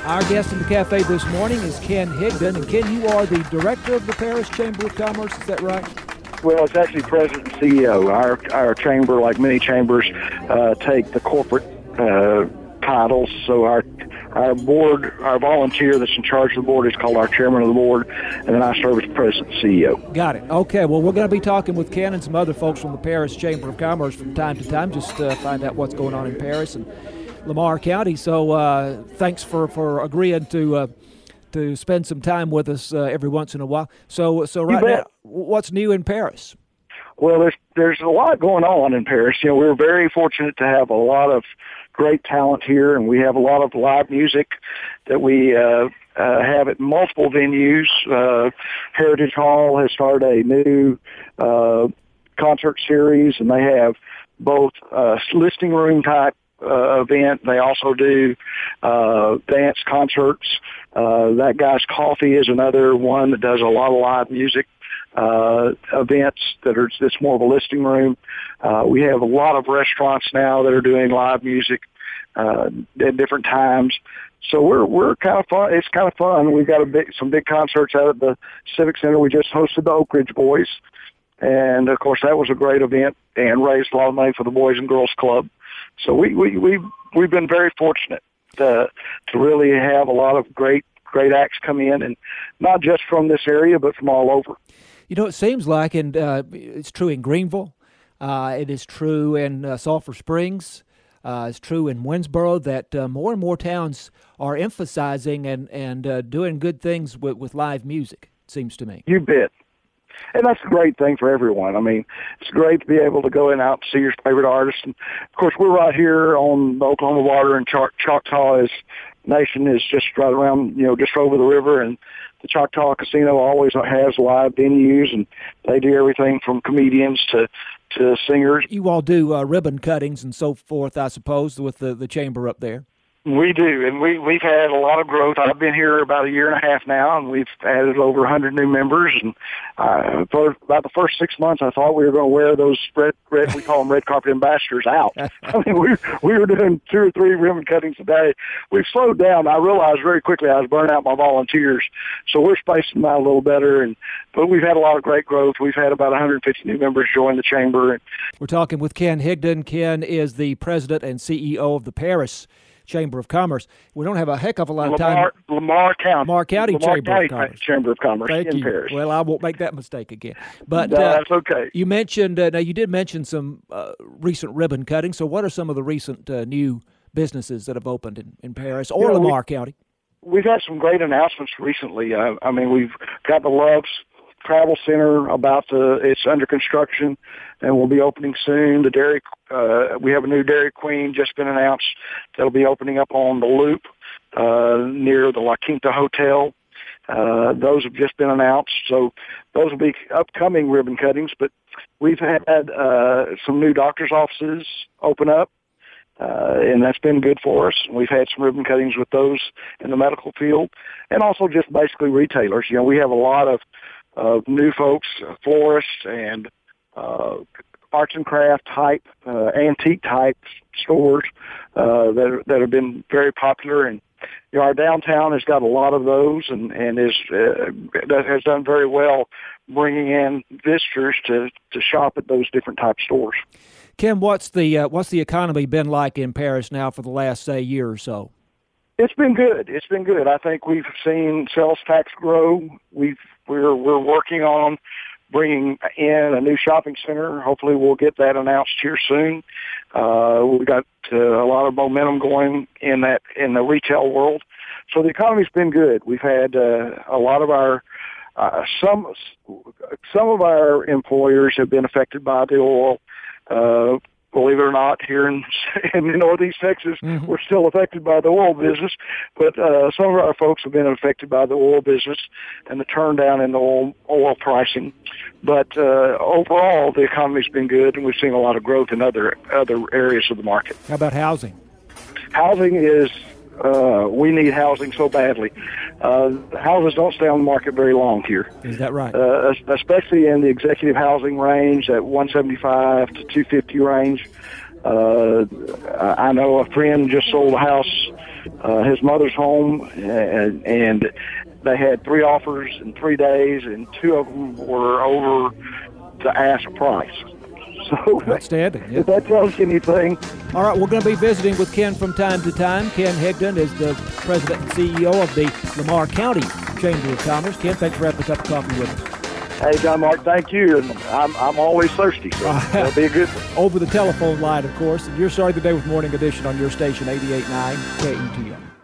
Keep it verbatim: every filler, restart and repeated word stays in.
Our guest in the cafe this morning is Ken Higdon. And Ken, you are the director of the Paris Chamber of Commerce, is that right? Well, it's actually president and C E O. Our our chamber, like many chambers, uh, take the corporate uh, titles. So our our board, our volunteer that's in charge of the board is called our chairman of the board, and then I serve as president and C E O. Got it. Okay, well, we're going to be talking with Ken and some other folks from the Paris Chamber of Commerce from time to time, just to find out what's going on in Paris and Lamar County. So uh, thanks for, for agreeing to uh, to spend some time with us uh, every once in a while. So so right now, what's new in Paris? Well, there's there's a lot going on in Paris. You know, we're very fortunate to have a lot of great talent here, and we have a lot of live music that we uh, uh, have at multiple venues. Uh, Heritage Hall has started a new uh, concert series, and they have both uh, listing room type Uh, event. They also do uh, dance concerts. Uh, that Guy's Coffee is another one that does a lot of live music uh, events that are just more of a listing room. Uh, we have a lot of restaurants now that are doing live music uh, at different times. So we're we're kind of fun. It's kind of fun. We've got a big some big concerts out at the Civic Center. We just hosted the Oak Ridge Boys, and of course that was a great event and raised a lot of money for the Boys and Girls Club. So we, we, we, we've been very fortunate to, to really have a lot of great, great acts come in, and not just from this area, but from all over. You know, it seems like, and uh, it's true in Greenville, uh, it is true in uh, Sulphur Springs, uh, it's true in Winsboro, that uh, more and more towns are emphasizing and, and uh, doing good things with, with live music, it seems to me. You bet. And that's a great thing for everyone. I mean, it's great to be able to go in out and see your favorite artists. And, of course, we're right here on the Oklahoma water, and Ch- Choctaw is, Nation is just right around, you know, just over the river. And the Choctaw Casino always has live venues, and they do everything from comedians to, to singers. You all do uh, ribbon cuttings and so forth, I suppose, with the, the chamber up there. We do, and we, we've had a lot of growth. I've been here about a year and a half now, and we've added over one hundred new members. And uh, for about the first six months, I thought we were going to wear those red, red we call them red carpet ambassadors out. I mean, we, we were doing two or three ribbon cuttings a day. We've slowed down. I realized very quickly I was burning out my volunteers, so we're spacing them out a little better. And But we've had a lot of great growth. We've had about one hundred fifty new members join the chamber. We're talking with Ken Higdon. Ken is the president and C E O of the Paris Chamber of Commerce. We don't have a heck of a lot of Lamar, time. Lamar County. Lamar County Lamar Chamber County of Commerce. Chamber of Commerce Thank in you. Paris. Well, I won't make that mistake again. But no, uh, that's okay. You mentioned, uh, now you did mention some uh, recent ribbon cutting. So what are some of the recent uh, new businesses that have opened in, in Paris or you know, Lamar we, County? We've had some great announcements recently. Uh, I mean, we've got the Loves Travel Center about to, it's under construction and will be opening soon. The Dairy, uh, we have a new Dairy Queen just been announced that'll be opening up on the Loop, uh, near the La Quinta Hotel. Uh, those have just been announced. So those will be upcoming ribbon cuttings, but we've had, uh, some new doctor's offices open up. Uh, and that's been good for us. We've had some ribbon cuttings with those in the medical field, and also just basically retailers. You know, we have a lot of of new folks, uh, florists and uh, arts and craft type, uh, antique type stores uh, that are, that have been very popular. And you know, our downtown has got a lot of those, and and is uh, that has done very well, bringing in visitors to to shop at those different type stores. Kim, what's the uh, what's the economy been like in Paris now for the last say year or so? It's been good. It's been good. I think we've seen sales tax grow. We've we're we're working on bringing in a new shopping center. Hopefully, we'll get that announced here soon. Uh, we've got uh, a lot of momentum going in that in the retail world. So the economy's been good. We've had uh, a lot of our uh, some some of our employers have been affected by the oil. Uh, Believe it or not, here in, in Northeast Texas, mm-hmm. we're still affected by the oil business, but uh, some of our folks have been affected by the oil business and the turn down in the oil, oil pricing. But uh, overall, the economy's been good, and we've seen a lot of growth in other other areas of the market. How about housing? Housing is, uh, we need housing so badly. Uh, houses don't stay on the market very long here. Is that right? Uh, especially in the executive housing range, that one seventy-five to two fifty range. Uh, I know a friend just sold a house uh, his mother's home, and, and they had three offers in three days, and two of them were over the ask price. So outstanding. Yeah. If that tells you anything. All right, we're going to be visiting with Ken from time to time. Ken Higdon is the president and C E O of the Lamar County Chamber of Commerce. Ken, thanks for having a cup of coffee with us. Hey, John Mark, thank you. And I'm I'm always thirsty, so it'll be a good one. Over the telephone line, of course. And you're starting the day with Morning Edition on your station, eighty-eight point nine K E T R.